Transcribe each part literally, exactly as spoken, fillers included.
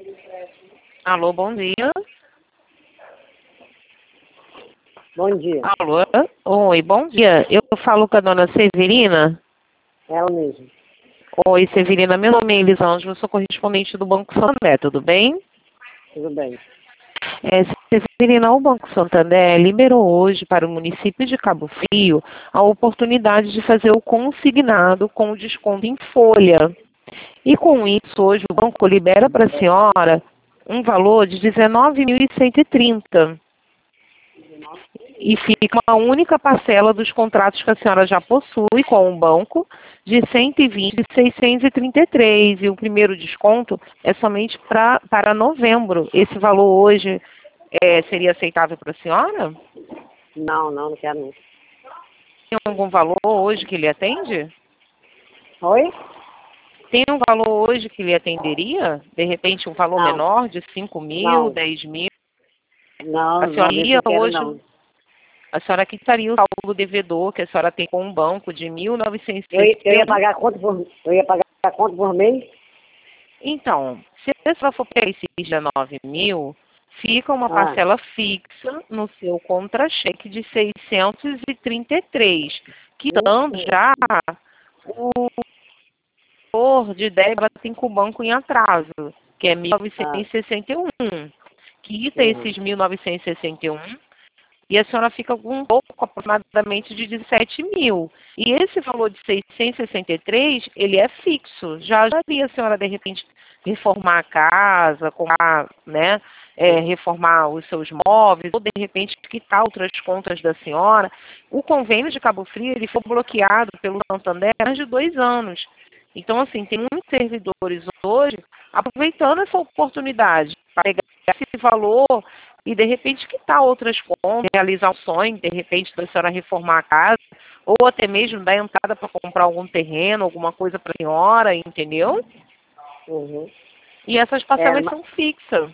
Alô, bom dia. Bom dia. Alô? Oi, bom dia. Eu falo com a dona Severina. Ela mesmo. Oi, Severina. Meu nome é Elisângela, eu sou correspondente do Banco Santander, tudo bem? Tudo bem. É, Severina, o Banco Santander liberou hoje para o município de Cabo Frio a oportunidade de fazer o consignado com desconto em folha. E com isso, hoje o banco libera para a senhora um valor de dezenove mil cento e trinta. E fica uma única parcela dos contratos que a senhora já possui com o banco de cento e vinte mil seiscentos e trinta e três. E o primeiro desconto é somente pra, para novembro. Esse valor hoje é, seria aceitável para a senhora? Não, não, não quero não. Tem algum valor hoje que lhe atende? Oi? Tem um valor hoje que lhe atenderia? De repente um valor Não. menor de cinco mil, Não. dez mil? Não, A não, senhora desse iria eu quero hoje... não. A senhora quitaria o saldo devedor que a senhora tem com o banco de mil novecentos e Eu, ia- eu ia sessenta. pagar quanto por, eu ia pagar quanto por mês? Então, se a senhora for pegar esses dezenove mil, fica uma Ah, parcela fixa no seu contra-cheque de seiscentos e trinta e três, quitando já o valor de débito que ela tem com o banco em atraso, que é mil novecentos ah, e sessenta e um. Quita uhum. esses mil novecentos e sessenta e um e a senhora fica com um pouco aproximadamente de dezessete mil. E esse valor de seiscentos e sessenta e três, ele é fixo. Já ajudaria a senhora, de repente, reformar a casa, comprar, né, é, reformar os seus móveis, ou de repente quitar outras contas da senhora. O convênio de Cabo Frio, ele foi bloqueado pelo Santander há mais de dois anos. Então, assim, tem muitos servidores hoje aproveitando essa oportunidade para pegar esse valor e, de repente, quitar outras contas, realizar um sonho, de repente, da senhora reformar a casa, ou até mesmo dar entrada para comprar algum terreno, alguma coisa para a senhora, entendeu? Uhum. E essas É, parcelas ma- são fixas.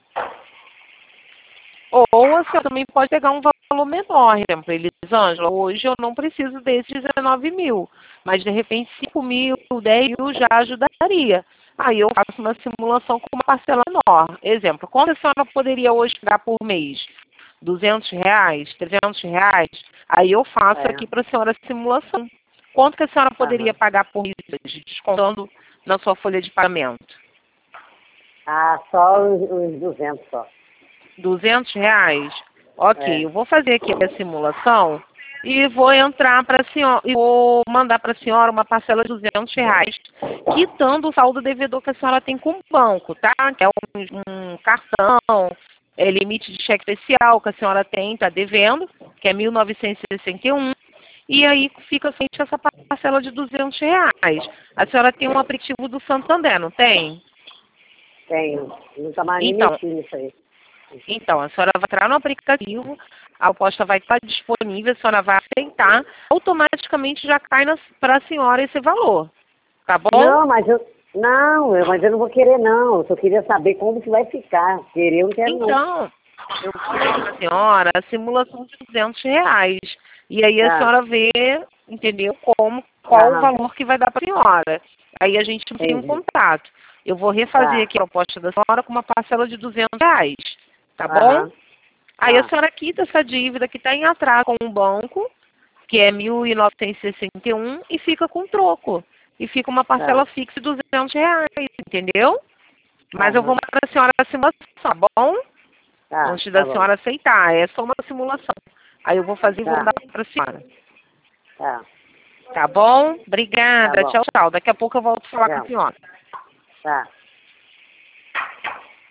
Ou a senhora também pode pegar um valor menor, por exemplo, Elisângela, hoje eu não preciso desses dezenove mil, mas de repente cinco mil, dez mil já ajudaria. Aí eu faço uma simulação com uma parcela menor. Exemplo, quanto a senhora poderia hoje pagar por mês? duzentos reais, trezentos reais? Aí eu faço é, aqui para a senhora a simulação. Quanto que a senhora poderia aham. pagar por mês, descontando na sua folha de pagamento? Ah, só os, os duzentos só. duzentos reais? Ok, É, eu vou fazer aqui a simulação e vou entrar para a senhora, e vou mandar para a senhora uma parcela de duzentos reais, quitando o saldo devedor que a senhora tem com o banco, tá? Que é um, um cartão, é, limite de cheque especial que a senhora tem, está devendo, que é mil novecentos e sessenta e um. E aí fica somente essa parcela de duzentos reais. A senhora tem um aplicativo do Santander, não tem? tenho. Nunca mais nem Então, mexi nisso aí. Então, a senhora vai entrar no aplicativo, a aposta vai estar disponível, a senhora vai aceitar, automaticamente já cai para a senhora esse valor, tá bom? Não, mas eu. Não, eu, mas eu não vou querer não. Eu só queria saber como que vai ficar. Querer eu não quero não. Então, eu vou fazer para a senhora a simulação de duzentos reais. E aí a Ah, senhora vê, entendeu, como, qual o aham, valor que vai dar para a senhora. Aí a gente tem um entendi. contato. Eu vou refazer Tá, aqui a proposta da senhora com uma parcela de duzentos reais, tá bom? aham, Aí a tá, senhora quita essa dívida que está em atraso com o banco, que é mil novecentos e sessenta e um, e fica com troco. E fica uma parcela tá, fixa de duzentos reais, entendeu? Mas eu vou aham, mandar para a senhora a simulação, tá bom? tá, Antes da tá bom. senhora aceitar. É só uma simulação. Aí eu vou fazer e vou Tá, mandar para a senhora. tá, Tá bom? tá Obrigada. bom. Tchau, tchau. Daqui a pouco eu volto a falar com a Tchau. senhora. Tá.